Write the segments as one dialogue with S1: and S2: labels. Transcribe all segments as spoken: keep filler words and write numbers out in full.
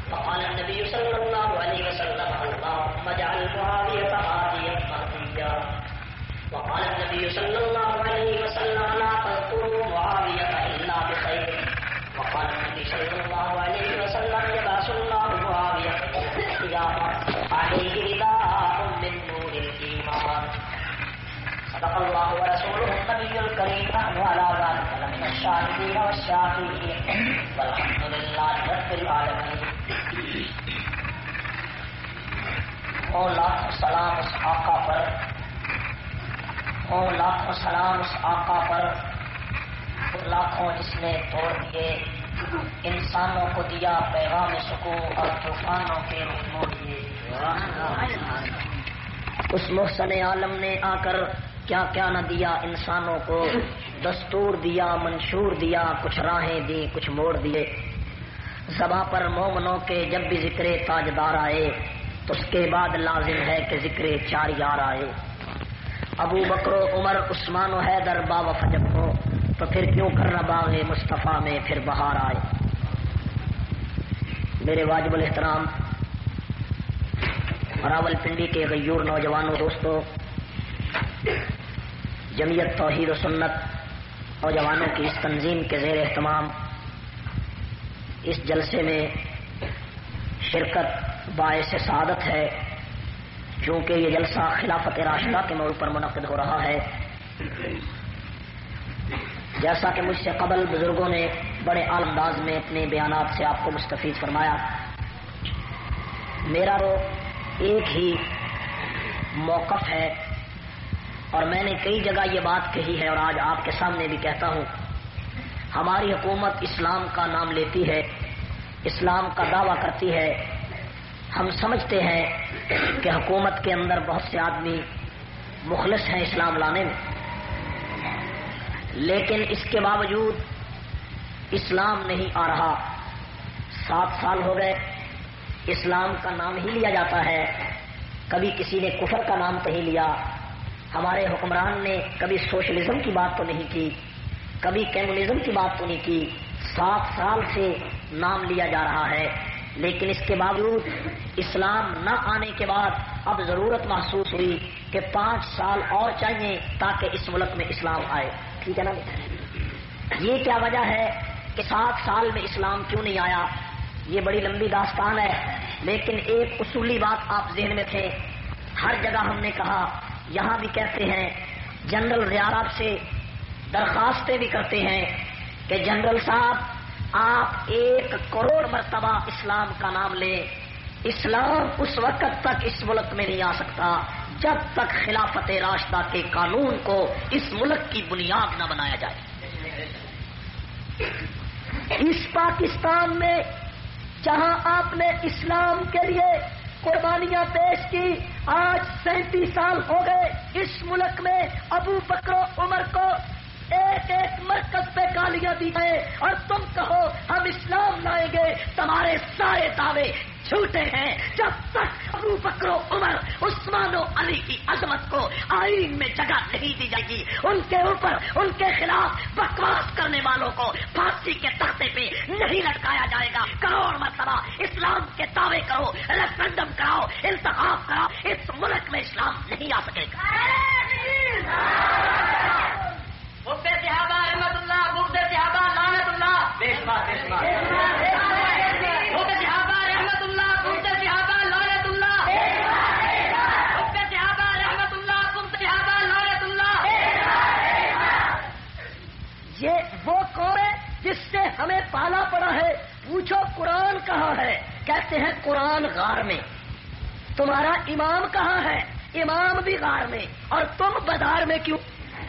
S1: فقال النبي صلى الله عليه وسلم اللهم اجعل معاوية هاديا مهديا. وقال النبي صلى الله عليه وسلم لا تذكروا معاوية إلا بخير. وقال النبي صلى الله عليه وسلم يبعث الله معاوية القيامة عليه رداء من نور الإيمان. صدق الله ورسوله النبي الكريم وعلى ذلك لمن الشاهدين والشاكرين والحمد لله رب العالمين. او لاکھ سلام اس آقا پر، او لاکھوں سلام اس آقا پر، لاکھوں جس نے توڑ دیے، انسانوں کو دیا پیغام سکون اور طوفانوں کے موڑ دیے. اس محسن عالم نے آ کر کیا کیا نہ دیا انسانوں کو، دستور دیا، منشور دیا، کچھ راہیں دی، کچھ موڑ دیے. زباں پر مومنوں کے جب بھی ذکر تاجدار آئے تو اس کے بعد لازم ہے کہ ذکر چار یار آئے. ابو بکر و عمر عثمان و حیدر با و فجب ہو تو پھر کیوں کر نہ باغ مصطفیٰ میں پھر بہار آئے. میرے واجب الاحترام راول پنڈی کے غیور نوجوانوں دوستوں، جمعیت توحید و سنت نوجوانوں کی اس تنظیم کے زیر اہتمام اس جلسے میں شرکت باعث سعادت ہے، چونکہ یہ جلسہ خلافت راشدہ کے موضوع پر منعقد ہو رہا ہے. جیسا کہ مجھ سے قبل بزرگوں نے بڑے اعلی انداز میں اپنے بیانات سے آپ کو مستفید فرمایا، میرا وہ ایک ہی موقف ہے اور میں نے کئی جگہ یہ بات کہی ہے اور آج آپ کے سامنے بھی کہتا ہوں. ہماری حکومت اسلام کا نام لیتی ہے، اسلام کا دعویٰ کرتی ہے. ہم سمجھتے ہیں کہ حکومت کے اندر بہت سے آدمی مخلص ہیں اسلام لانے میں، لیکن اس کے باوجود اسلام نہیں آ رہا. سات سال ہو گئے اسلام کا نام ہی لیا جاتا ہے، کبھی کسی نے کفر کا نام تو نہیں لیا. ہمارے حکمران نے کبھی سوشلزم کی بات تو نہیں کی، کبھی کمیونزم کی بات تو نہیں کی. سات سال سے نام لیا جا رہا ہے، لیکن اس کے باوجود اسلام نہ آنے کے بعد اب ضرورت محسوس ہوئی کہ پانچ سال اور چاہیے تاکہ اس ملک میں اسلام آئے. ٹھیک ہے نا؟ یہ کیا وجہ ہے کہ سات سال میں اسلام کیوں نہیں آیا؟ یہ بڑی لمبی داستان ہے، لیکن ایک اصولی بات آپ ذہن میں تھے. ہر جگہ ہم نے کہا، یہاں بھی کہتے ہیں، جنرل ریاض سے درخواستیں بھی کرتے ہیں کہ جنرل صاحب آپ ایک کروڑ مرتبہ اسلام کا نام لیں، اسلام اس وقت تک اس ملک میں نہیں آ سکتا جب تک خلافت راشدہ کے قانون کو اس ملک کی بنیاد نہ بنایا جائے. اس پاکستان میں جہاں آپ نے اسلام کے لیے قربانیاں پیش کی، آج سینتیس سال ہو گئے اس ملک میں ابو بکر و عمر کو ایک ایک مرکز پہ گالیاں دی گئے اور تم کہو ہم اسلام لائیں گے. تمہارے سارے دعوے جھوٹے ہیں. جب تک ابو بکر و عمر عثمان و علی کی عظمت کو آئین میں جگہ نہیں دی جائے گی، ان کے اوپر ان کے خلاف بکواس کرنے والوں کو پھانسی کے تختے پہ نہیں لٹکایا جائے گا. کروڑ مرتبہ اسلام کے دعوے کرو، ریفرنڈم کراؤ، انتخاب کراؤ، اس ملک میں اسلام نہیں آ سکے گا.
S2: مفتی صحابہ رحمت اللہ، مفتی صحابہ لعنت اللہ، مفتی صحابہ رحمت اللہ، مفتی صحابہ لعنت اللہ، مفتی صحابہ رحمت اللہ، مفتی صحابہ لعنت اللہ.
S1: یہ وہ قوم ہے جس سے ہمیں پالا پڑا ہے. پوچھو قرآن کہاں ہے؟ کہتے ہیں قرآن غار میں. تمہارا امام کہاں ہے؟ امام بھی غار میں. اور تم بازار میں کیوں؟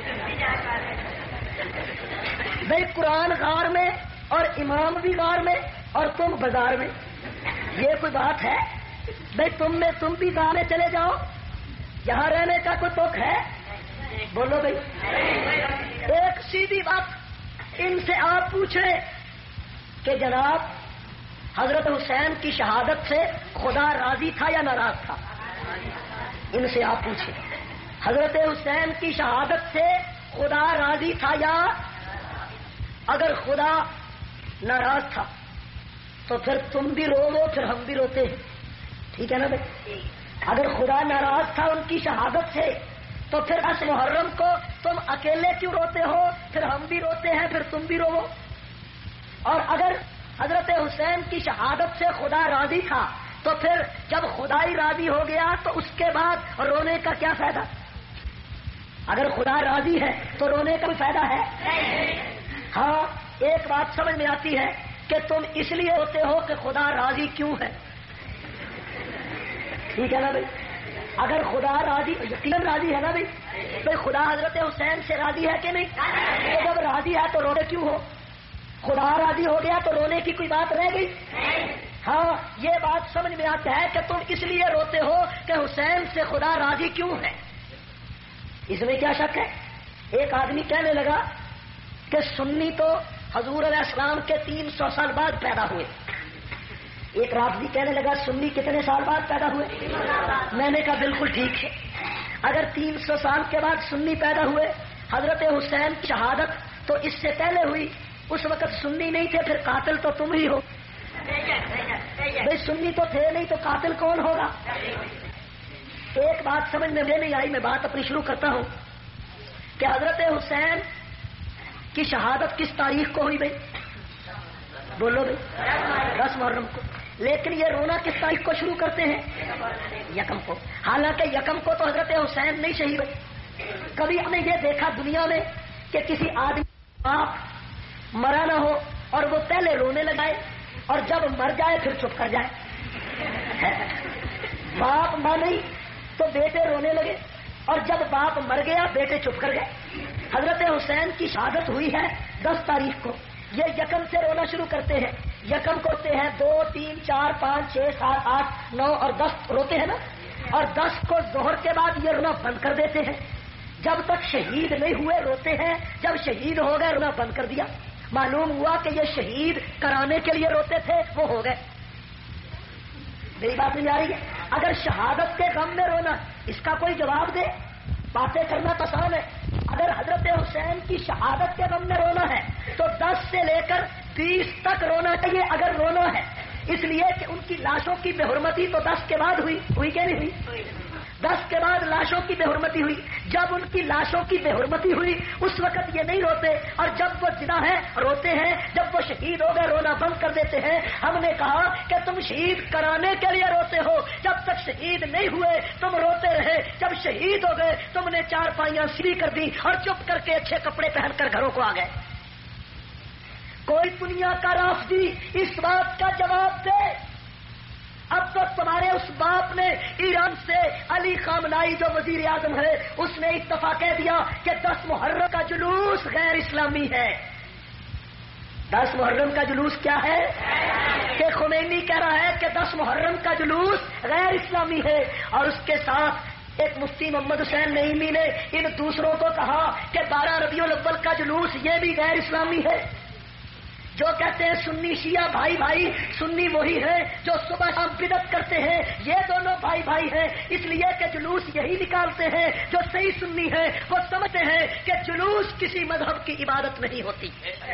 S1: بھائی قرآن غار میں اور امام بھی غار میں اور تم بازار میں، یہ کوئی بات ہے؟ بھائی تم میں تم بھی غار میں چلے جاؤ، یہاں رہنے کا کوئی توق ہے؟ بولو بھائی. ایک سیدھی بات ان سے آپ پوچھیں کہ جناب حضرت حسین کی شہادت سے خدا راضی تھا یا ناراض تھا؟ ان سے آپ پوچھیں حضرت حسین کی شہادت سے خدا راضی تھا یا؟ اگر خدا ناراض تھا تو پھر تم بھی رو دو پھر ہم بھی روتے ہیں. ٹھیک ہے نا بھائی؟ اگر خدا ناراض تھا ان کی شہادت سے تو پھر اس محرم کو تم اکیلے کیوں روتے ہو؟ پھر ہم بھی روتے ہیں پھر تم بھی رو. اور اگر حضرت حسین کی شہادت سے خدا راضی تھا تو پھر جب خدا ہی راضی ہو گیا تو اس کے بعد رونے کا کیا فائدہ؟ اگر خدا راضی ہے تو رونے کا کوئی فائدہ ہے؟ ہاں، ایک بات سمجھ میں آتی ہے کہ تم اس لیے روتے ہو کہ خدا راضی کیوں ہے. ٹھیک ہے نا بھائی؟ اگر خدا راضی یقیناً راضی ہے نا بھائی، تو خدا حضرت حسین سے راضی ہے کہ نہیں؟ تو جب راضی ہے تو رونے کیوں ہو؟ خدا راضی ہو گیا تو رونے کی کوئی بات رہ گئی؟ ہاں، یہ بات سمجھ میں آتا ہے کہ تم اس لیے روتے ہو کہ حسین سے خدا راضی کیوں ہے. اس میں کیا شک ہے؟ ایک آدمی کہنے لگا کہ سنی تو حضور علیہ السلام کے تین سو سال بعد پیدا ہوئے. ایک رافضی کہنے لگا سنی کتنے سال بعد پیدا ہوئے؟ میں نے کہا بالکل ٹھیک ہے. اگر تین سو سال کے بعد سنی پیدا ہوئے، حضرت حسین کی شہادت تو اس سے پہلے ہوئی، اس وقت سنی نہیں تھے، پھر قاتل تو تم ہی ہو. بھائی سنی تو تھے نہیں تو قاتل کون ہوگا؟ ایک بات سمجھ میں نہیں آئی، میں بات اپنی شروع کرتا ہوں کہ حضرت حسین کی شہادت کس تاریخ کو ہوئی؟ بھائی بولو بھائی. دس محرم کو. لیکن یہ رونا کس تاریخ کو شروع کرتے ہیں؟ یکم کو. حالانکہ یکم کو تو حضرت حسین نہیں شہید ہوئے. کبھی ہم نے یہ دیکھا دنیا میں کہ کسی آدمی باپ مرا نہ ہو اور وہ پہلے رونے لگائے اور جب مر جائے پھر چپ کر جائے. باپ ماں نہیں تو بیٹے رونے لگے اور جب باپ مر گیا بیٹے چپ کر گئے. حضرت حسین کی شہادت ہوئی ہے دس تاریخ کو. یہ یکم سے رونا شروع کرتے ہیں. یکم کو روتے ہیں، دو تین چار پانچ چھ سات آٹھ نو اور دس روتے ہیں نا. اور دس کو ظہر کے بعد یہ رونا بند کر دیتے ہیں. جب تک شہید نہیں ہوئے روتے ہیں، جب شہید ہو گئے رونا بند کر دیا. معلوم ہوا کہ یہ شہید کرانے کے لیے روتے تھے، وہ ہو گئے. میری بات نہیں آ رہی ہے؟ اگر شہادت کے غم میں رونا، اس کا کوئی جواب دے. باتیں کرنا تو آسان ہے. اگر حضرت حسین کی شہادت کے غم میں رونا ہے تو دس سے لے کر بیس تک رونا چاہیے اگر رونا ہے. اس لیے کہ ان کی لاشوں کی بے حرمتی تو دس کے بعد ہوئی ہوئی کہ نہیں ہوئی؟ دس کے بعد لاشوں کی بے حرمتی ہوئی. جب ان کی لاشوں کی بے حرمتی ہوئی اس وقت یہ نہیں روتے، اور جب وہ زندہ ہیں روتے ہیں. جب وہ شہید ہو گئے رونا بند کر دیتے ہیں. ہم نے کہا کہ تم شہید کرانے کے لیے روتے ہو، جب تک شہید نہیں ہوئے تم روتے رہے. جب شہید ہو گئے تم نے چار پائیاں سیدھی کر دی اور چپ کر کے اچھے کپڑے پہن کر گھروں کو آ گئے. کوئی دنیا کا رافضی اس بات کا جواب دے. اب تو تمہارے اس باپ نے ایران سے علی خامنائی جو وزیر اعظم ہے اس نے اتفاق کہہ دیا کہ دس محرم کا جلوس غیر اسلامی ہے. دس محرم کا جلوس کیا ہے؟ کہ خمینی کہہ رہا ہے کہ دس محرم کا جلوس غیر اسلامی ہے. اور اس کے ساتھ ایک مفتی محمد حسین نعیمی نے ان دوسروں کو کہا کہ بارہ ربیع الاول کا جلوس یہ بھی غیر اسلامی ہے. جو کہتے ہیں سنی شیعہ بھائی بھائی، سنی وہی ہے جو صبح شام بدعت کرتے ہیں. یہ دونوں بھائی بھائی ہیں اس لیے کہ جلوس یہی نکالتے ہیں. جو صحیح سنی ہے وہ سمجھتے ہیں کہ جلوس کسی مذہب کی عبادت نہیں ہوتی.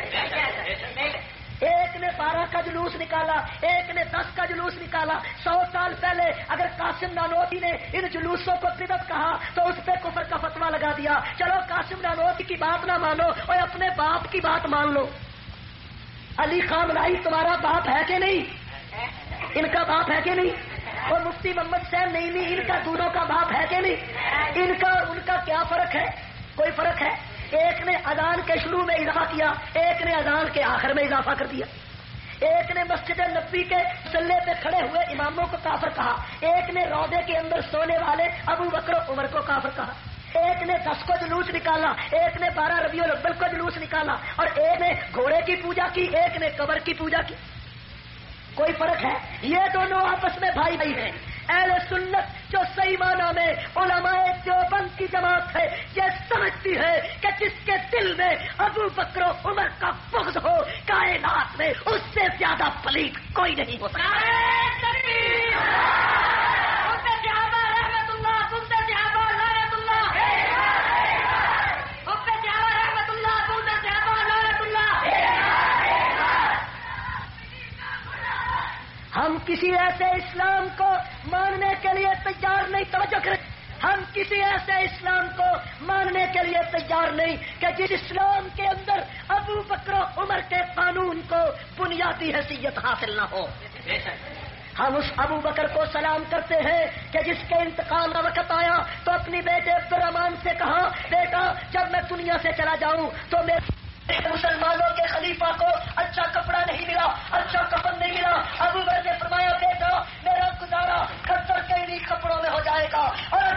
S1: ایک نے بارہ کا جلوس نکالا، ایک نے دس کا جلوس نکالا. سو سال پہلے اگر قاسم نانوتوی نے ان جلوسوں کو بدعت کہا تو اس پہ کفر کا فتویٰ لگا دیا. چلو قاسم نانوتوی کی بات نہ مانو اور اپنے باپ کی بات مان لو. علی خامنائی تمہارا باپ ہے کہ نہیں؟ ان کا باپ ہے کہ نہیں؟ اور مفتی محمد حسین نعیمی ان کا دونوں کا باپ ہے کہ نہیں؟ ان کا اور ان کا کیا فرق ہے؟ کوئی فرق ہے؟ ایک نے اذان کے شروع میں اضافہ کیا، ایک نے اذان کے آخر میں اضافہ کر دیا. ایک نے مسجد نبوی کے مسلے پہ کھڑے ہوئے اماموں کو کافر کہا، ایک نے روضے کے اندر سونے والے ابو بکر و عمر کو کافر کہا. ایک نے دس کو جلوس نکالا، ایک نے بارہ ربیع الاول کو جلوس نکالا، اور ایک نے گھوڑے کی پوجا کی، ایک نے قبر کی پوجا کی. کوئی فرق ہے؟ یہ دونوں آپس میں بھائی بھائی ہیں. اہل سنت جو صحیح معنی میں علماء دیوبند کی جماعت ہے یہ سمجھتی ہے کہ جس کے دل میں ابو بکر و عمر کا بغض ہو کائنات میں اس سے زیادہ پلیت کوئی نہیں ہو سکتا. کسی ایسے اسلام کو ماننے کے لیے تیار نہیں، توجہ کریں، ہم کسی ایسے اسلام کو ماننے کے لیے تیار نہیں کہ جس اسلام کے اندر ابو بکر و عمر کے قانون کو بنیادی حیثیت حاصل نہ ہو۔ ہم اس ابو بکر کو سلام کرتے ہیں کہ جس کے انتقال کا وقت آیا تو اپنی بیٹے عبد الرحمان سے کہا، بیٹا جب میں دنیا سے چلا جاؤں تو میرے مسلمانوں کے خلیفہ کو اچھا کپڑا نہیں ملا، اچھا کفن نہیں ملا۔ ابو بکر نے فرمایا، بیٹا میرا گزارا کھٹر کے انہیں کپڑوں میں ہو جائے گا۔ اور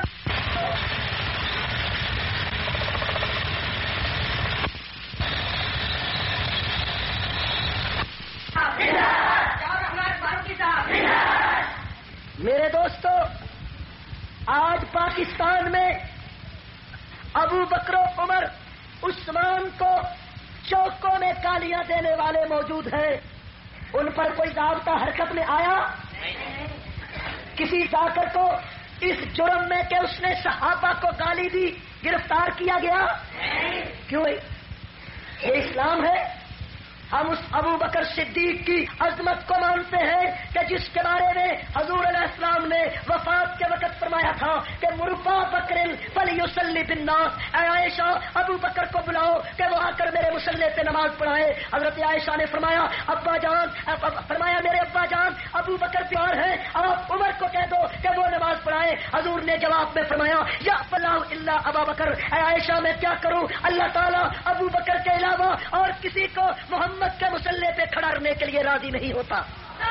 S1: میرے دوستو، آج پاکستان میں ابو بکر و عمر عثمان کو چوکوں میں گالیاں دینے والے موجود ہیں، ان پر کوئی ضابطہ حرکت میں آیا؟ کسی ذاکر کو اس جرم میں کہ اس نے صحابہ کو گالی دی گرفتار کیا گیا؟ کیوں؟ یہ اسلام ہے؟ ہم اس ابو بکر صدیق کی عظمت کو مانتے ہیں کہ جس کے بارے میں حضور علیہ السلام نے وفات کے وقت فرمایا تھا کہ مرفا بکر فلیصلی بالناس، اے عائشہ ابو بکر کو بلاؤ کہ وہ آ کر میرے مصلی پہ نماز پڑھائے۔ حضرت عائشہ نے فرمایا، ابا جان فرمایا میرے ابا جان ابو بکر پیار ہے، آپ عمر کو کہہ دو کہ وہ نماز پڑھائے۔ حضور نے جواب میں فرمایا، یا فلاح اللہ ابا بکر، اے عائشہ میں کیا کروں، اللہ تعالیٰ ابو بکر کے علاوہ اور کسی کو محمد کے مسلح پہ کھڑا رہنے کے لیے راضی نہیں ہوتا۔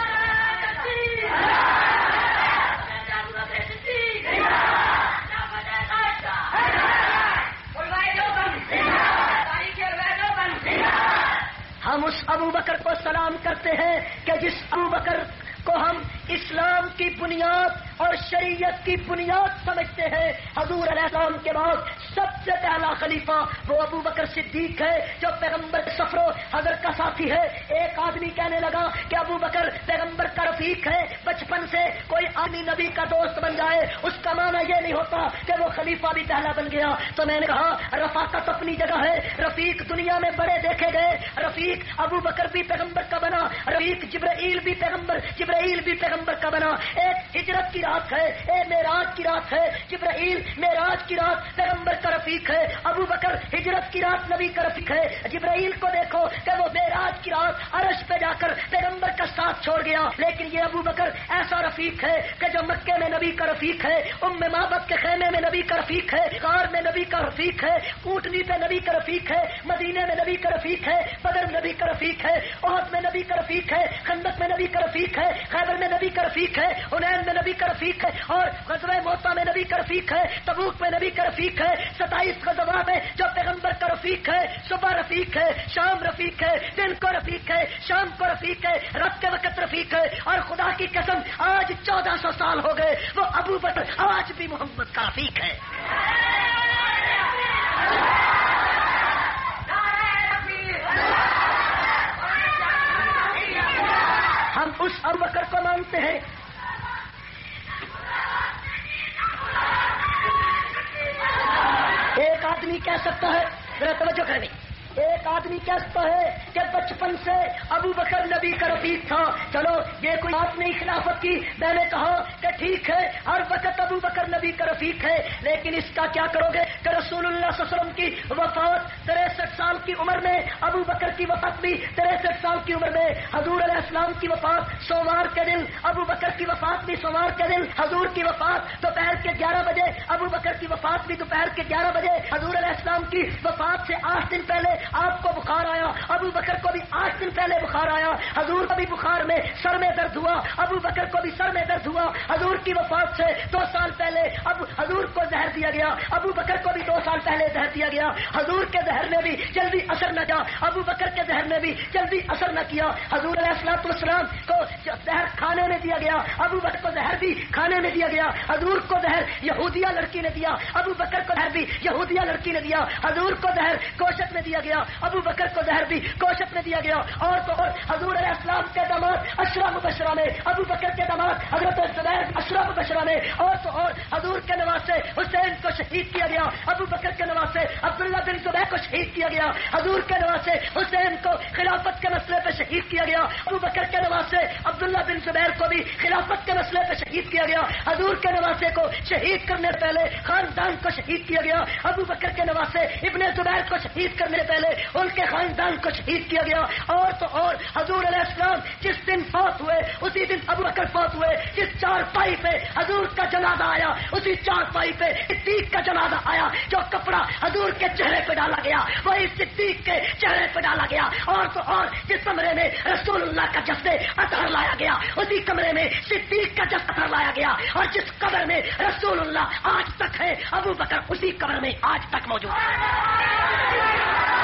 S1: ہم اس ابو بکر کو سلام کرتے ہیں کہ جس ابو بکر کو ہم اسلام کی بنیاد اور شریعت کی بنیاد سمجھتے ہیں، حضور علیہ السلام کے بعد سب سے پہلا خلیفہ وہ ابو بکر صدیق ہے جو پیغمبر کے سفر و حضر کا ساتھی ہے۔ ایک آدمی کہنے لگا کہ ابو بکر پیغمبر کا رفیق ہے، بچپن سے کوئی آدمی نبی کا دوست بن جائے اس کا معنی یہ نہیں ہوتا کہ وہ خلیفہ بھی پہلا بن گیا۔ تو میں نے کہا رفاقت اپنی جگہ ہے، رفیق دنیا میں بڑے دیکھے گئے، رفیق ابو بکر بھی پیغمبر کا بنا، رفیق جبرائیل بھی پیغمبر جبرائیل بھی پیغمبر کا بنا۔ ایک ہجرت کی رات ہے، ایک معراج کی رات ہے، جبرائیل معراج کی رات پیغمبر کا رفیق ہے، ابو بکر ہجرت کی رات نبی کا رفیق ہے۔ جبرائیل کو دیکھو کہ وہ معراج کی رات عرش پہ جا کر پیغمبر کا ساتھ چھوڑ گیا، لیکن یہ ابو بکر ایسا رفیق ہے کہ جو مکے میں نبی کا رفیق ہے، ام مابت کے خیمے میں نبی کا رفیق ہے، غار میں نبی کا رفیق ہے، اونٹنی پہ نبی کا رفیق ہے، مدینے میں نبی کا رفیق ہے، بدر نبی کا رفیق ہے، احد میں نبی کا رفیق ہے، خندق میں نبی کا رفیق ہے، خیبر میں نبی کا رفیق ہے، حنین میں نبی کا رفیق ہے، اور غزوہ موطا میں نبی کا رفیق ہے، تبوک میں نبی کا رفیق ہے، ستائیس غزوات میں جو پیغمبر کا رفیق ہے، صبح رفیق ہے، شام رفیق ہے، دن کو رفیق ہے، شام کو رفیق ہے، رات کے وقت رفیق ہے۔ اور خدا کی قسم آج چودہ سو سال ہو گئے وہ ابو بکر آج بھی محمد کا رفیق ہے۔ ہم اس ابو بکر کو مانتے ہیں۔ ایک آدمی کہہ سکتا ہے، ذرا توجہ کرنی، ایک آدمی کہہ سکتا ہے کہ بچپن سے ابو بکر نبی کا رفیق تھا، چلو یہ کوئی بات نہیں خلافت کی، میں نے کہا کہ ٹھیک ہے ہر وقت ابو بکر نبی کا رفیق ہے، لیکن اس کا کیا کرو گے کہ رسول اللہ صلی اللہ علیہ وسلم کی وفات تریسٹھ سال کی عمر میں، ابو بکر کی وفات بھی تریسٹھ سال کی عمر میں، حضور علیہ السلام کی وفات سوموار کے دن، ابو بکر کی وفات بھی سوموار کے دن، حضور کی وفات دوپہر کے گیارہ بجے، ابو بکر کی وفات بھی دوپہر کے گیارہ بجے، حضور علیہ السلام کی وفات سے آٹھ دن پہلے آپ کو بخار آیا، ابو بکر کو بھی آٹھ دن پہلے بخار آیا، حضور کو بھی بخار میں سر میں درد ہوا، ابو بکر کو بھی سر میں درد ہوا، حضور کی وفات سے دو سال پہلے اب حضور کو زہر دیا گیا، ابو بکر کو بھی دو سال پہلے زہر دیا گیا، حضور کے زہر نے بھی جلدی اثر نہ کیا، ابو بکر کے زہر نے بھی جلدی اثر نہ کیا، حضور علیہ الصلوۃ والسلام کو زہر کھانے میں دیا گیا، ابو بکر کو زہر بھی کھانے میں دیا گیا، حضور کو زہر یہودیہ لڑکی نے دیا، ابو بکر کو زہر بھی یہودیہ لڑکی نے دیا، حضور کو زہر کوشت میں دیا گیا، ابو بکر کو زہر بھی گوشت میں دیا گیا. اور تو اور حضور علیہ السلام کے داماد اشرا مبشرہ میں ابو بکر کے داماد حضرت زبیر اشرا مبشرہ میں اور تو اور حضور کے نواسے حسین کو شہید کیا گیا. ابو بکر کے نواسے عبداللہ بن زبیر کو شہید کیا گیا. حضور کے نواسے حسین کو خلافت کے مسئلے پہ شہید کیا گیا. ابو بکر کے نواسے عبداللہ بن زبیر کو بھی خلافت کے مسئلے پہ شہید کیا گیا. حضور کے نواسے کو شہید کرنے پہلے خاندان کو شہید کیا گیا. ابو بکر کے نواسے ابن زبیر کو شہید کرنے پہلے ان کے خاندان کو شہید کیا گیا. اور تو اور حضور علیہ السلام جس دن فوت ہوئے اسی دن ابو بکر فوت ہوئے. جس چار پائی پہ حضور کا جنازہ آیا اسی چار پائی پہ صدیق کا جنازہ آیا. جو کپڑا حضور کے چہرے پہ ڈالا گیا وہی صدیق کے چہرے پہ ڈالا گیا. اور تو اور جس کمرے میں رسول اللہ کا جسد اطہر لایا گیا اسی کمرے میں صدیق کا جسد اطہر لایا گیا. اور جس قبر میں رسول اللہ آج تک ہے ابو بکر اسی قبر میں آج تک موجود ہے.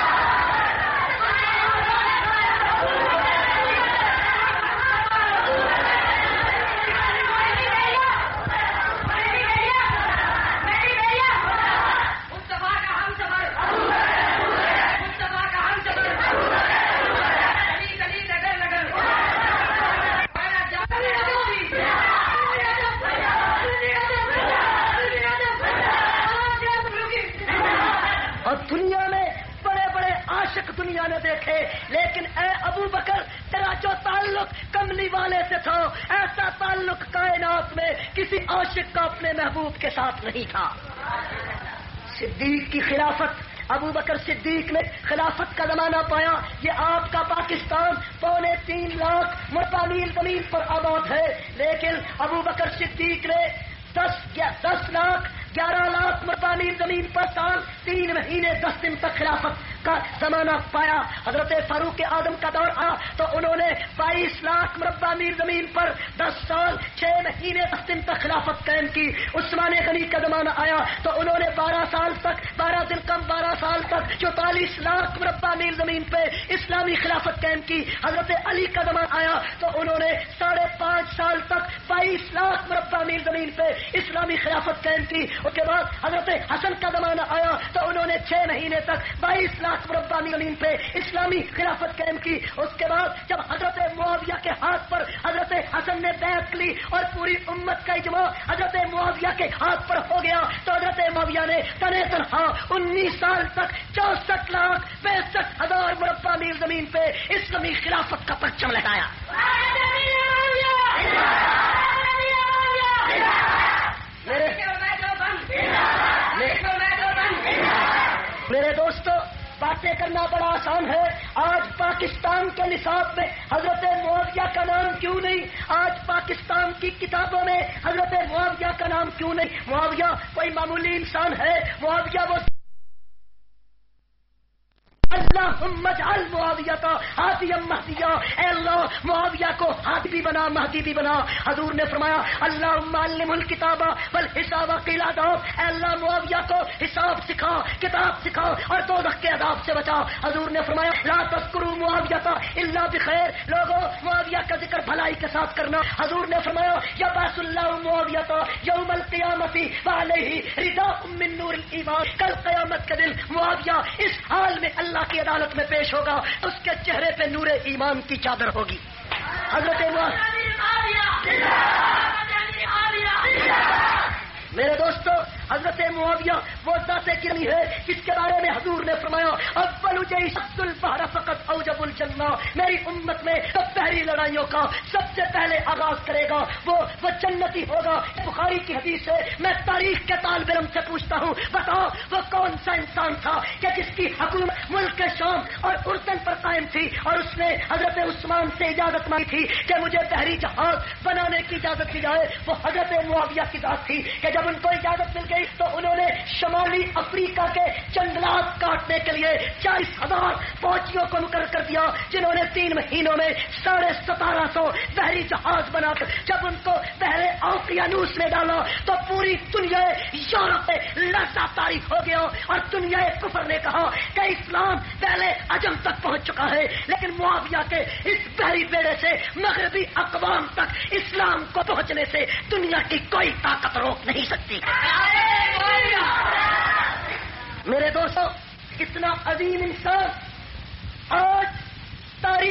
S1: دنیا میں بڑے بڑے عاشق دنیا نے دیکھے لیکن اے ابو بکر تیرا جو تعلق کملی والے سے تھا ایسا تعلق کائنات میں کسی عاشق کا اپنے محبوب کے ساتھ نہیں تھا. صدیق کی خلافت ابو بکر صدیق نے خلافت کا زمانہ پایا. یہ آپ کا پاکستان پونے تین لاکھ مربع میل زمین پر آباد ہے لیکن ابو بکر صدیق نے دس دس لاکھ گیارہ لاکھ مربع میل زمین پر سال تین مہینے دس دن تک خلافت کا زمانہ پایا. حضرت فاروق اعظم کا دور آیا تو انہوں نے بائیس لاکھ مربع میل زمین پر دس سال چھ مہینے دس دن تک خلافت قائم کی. عثمان غنی کا زمانہ آیا تو انہوں نے بارہ سال تک بارہ دن کم بارہ سال تک چوتالیس لاکھ مربع میل زمین پہ اسلامی خلافت قائم کی. حضرت علی کا زمانہ آیا تو انہوں نے ساڑھے پانچ سال تک بائیس لاکھ مربع میل زمین پہ اسلامی خلافت قائم کی. اس کے بعد حضرت حسن کا زمانہ آیا تو انہوں نے چھ مہینے تک بائیس لاکھ مربع میل زمین پہ اسلامی خلافت قائم کی. اس کے بعد جب حضرت معاویہ کے ہاتھ پر حضرت حسن نے بیعت لی اور پوری امت کا اجماع حضرت معاویہ کے ہاتھ پر ہو گیا تو حضرت معاویہ نے تنے تنہا انیس سال تک چونسٹھ لاکھ پینسٹھ ہزار مربع میل زمین پہ اسلامی خلافت کا پرچم لہرایا. میرے دوستو باتیں کرنا بڑا آسان ہے. آج پاکستان کے نصاب میں حضرت معاویہ کا نام کیوں نہیں؟ آج پاکستان کی کتابوں میں حضرت معاویہ کا نام کیوں نہیں؟ معاویہ کوئی معمولی انسان ہے؟ معاویہ وہ اللہم اجعل معاویہ ہادیا مہدیا، اے اللہ معاویہ کو ہادی بھی بنا مہدی بھی بنا. حضور نے فرمایا اللہم علم الکتاب والحساب قیل عذاب، اے اللہ معاویہ کو حساب سکھا کتاب سکھا اور دوزخ کے عذاب سے بچا. حضور نے فرمایا لا تذکروا معاویہ الا بخیر، لوگوں معاویہ کا ذکر بھلائی کے ساتھ کرنا. حضور نے فرمایا یبعث اللہ معاویہ یوم القیامۃ وعلیہ رداء من نور الایمان، کل قیامت کے دن معاویہ اس حال میں اللہ کی عدالت میں پیش ہوگا اس کے چہرے پہ نور ایمان کی چادر ہوگی. حضرت میرے دوستو حضرت معاویہ وہ ذات گرامی ہے جس کے بارے میں حضور نے فرمایا اول جیش البحر فقط اوجب الجنہ، میری امت میں سب پہلی لڑائیوں کا سب سے پہلے آغاز کرے گا وہ وہ جنتی ہوگا. بخاری کی حدیث ہے. میں تاریخ کے طالب علم سے پوچھتا ہوں بتاؤ وہ کون سا انسان تھا کہ جس کی حکومت ملک کے شام اور اردن پر قائم تھی اور اس نے حضرت عثمان سے اجازت مانگی تھی کہ مجھے بحری جہاز بنانے کی اجازت دی جائے. وہ حضرت معاویہ کی ذات تھی کہ جب ان کو اجازت مل گئی تو انہوں نے شمالی افریقہ کے جنگلات کاٹنے کے لیے چالیس ہزار فوجیوں کو مقرر کر دیا جنہوں نے تین مہینوں میں ساڑھے ستارہ سو بحری جہاز بنا کر جب ان کو بحر اوقیانوس میں ڈالا تو پوری دنیا یورپ میں لرزہ طاری ہو گیا اور دنیا کفر نے کہا کہ اسلام پہلے عجم تک پہنچ چکا ہے، لیکن معاویہ کے اس بحری بیڑے سے مغربی اقوام تک اسلام کو پہنچنے سے دنیا کی کوئی طاقت روک نہیں سکتی. میرے دوستو اتنا عظیم انسان آج